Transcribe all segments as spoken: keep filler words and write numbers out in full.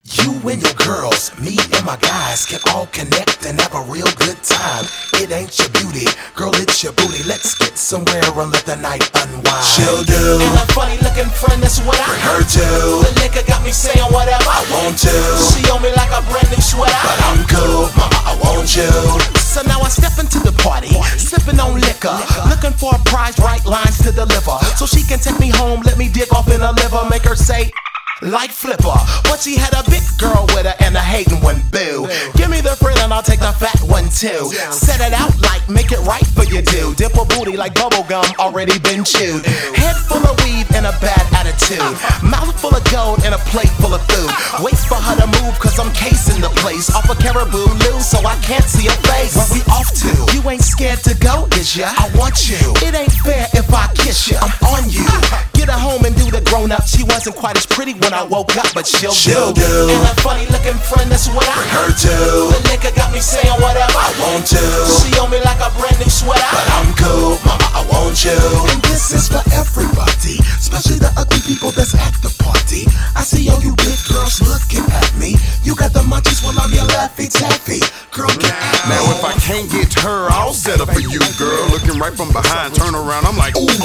You and your girls, me and my guys can all connect and have a real good time. It ain't your beauty, girl, it's your booty. Let's get somewhere and let the night unwind. She'll do, and a funny looking friend, that's what I bring her to. The liquor got me saying whatever I want to. She on me like a brand new sweater, but I'm cool, mama, I want you. So now I step into the party, sipping on liquor, looking for a prize, right lines to deliver. So she can take me home, let me dig off in her liver, make her say like Flipper. But she had a big girl with her and a hating one, boo. Give me the friend and I'll take the fat one too. Set it out like make it right for you do. Dip a booty like bubble gum already been chewed. Head full of weed and a bad attitude. Mouth full of gold and a plate full of food. Wait for her to move cause I'm casing the place. Off a caribou loose so I can't see her face. Where we off to? You ain't scared to go, is ya? I want you. It ain't fair if I kiss you. I'm on you. Get her home and do the grown up. She wasn't quite as pretty when I woke up, but she'll, she'll do. do. And a funny looking friend, that's what I bring her to. The liquor got me saying whatever I want to. She on me like a brand new sweater, but I'm cool, mama, I want you. And this is for everybody, especially the ugly people that's at the party. I see all you big girls looking at me. You got the munchies while I'm your Laffy Taffy. Girl, get at me. Now if I can't get her, I'll settle for you, girl. Looking right from behind, turn around, I'm like, ooh,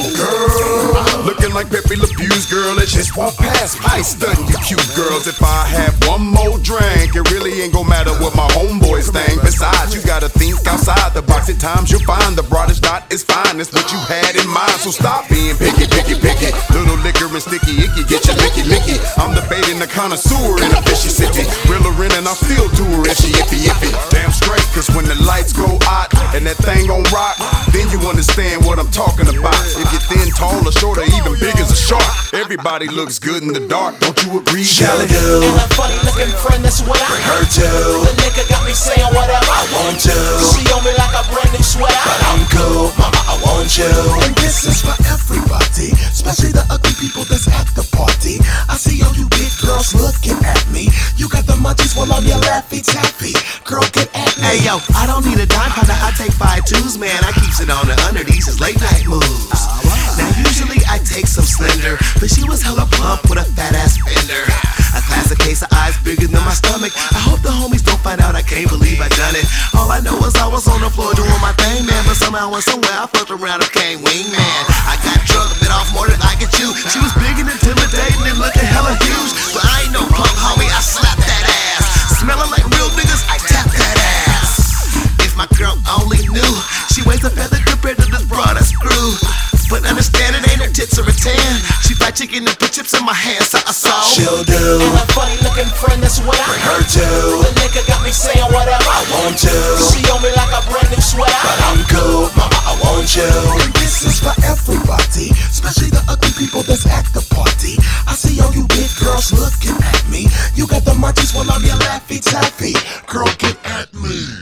girl. Looking like Pepe Le Pew's, girl, it just won't pass me. I ain't stunning you cute girls. If I have one more drink, it really ain't gon' matter what my homeboys think. Besides, you gotta think outside the box. At times you'll find the broad is not as fine as what you had in mind. So stop being picky, picky, picky. Little liquor and sticky icky, get your licky, licky. I'm debating the connoisseur in a fishy city. Reel her in and I feel to her and she iffy, iffy. Damn straight, cause when the lights go out and that thing gon' rock, then you understand what I'm talking about. If you're thin, tall, or short, or even big as a shark, everybody looks good in the dark, don't you agree? Shall do. And a funny looking friend, that's what I bring her to. The liquor got me saying whatever I want to. She on me like a brand new sweater, but I'm cool, mama, I want you. And this is for everybody, especially the ugly people that's at the party. I see all you big girls looking at me. You got the munchies while I'm your Laffy Taffy. Girl, get at me. Hey yo, I don't need a dime partner, I take five twos, man. I keeps it on the under, these is late night moves. Now usually I take some slender, but she was hella plump with a fat ass fender. A classic case of eyes bigger than my stomach. I hope the homies don't find out I can't believe I done it. All I know is I was on the floor doing my thing, man. But somehow and somewhere I fucked around and became wingman. I got drunk a bit off more than I could chew. She was big and intimidating and looking hella huge, but I ain't no punk homie, I slapped that ass. Smelling like real niggas, I tapped that ass. If my girl only knew, she weighs a feather compared to this broad I screw. But understand it ain't her tits or a tan. She fried chicken and put chips in my hands, so I saw she'll do. And a funny looking friend, that's what I bring her to. The liquor got me saying whatever I want to. She on me like a brand new sweater, but I'm cool, mama, I want you. And this is for everybody, especially the ugly people that's at the party. I see all you big girls looking at me. You got the munchies while I'm your Laffy Taffy. Girl, get at me.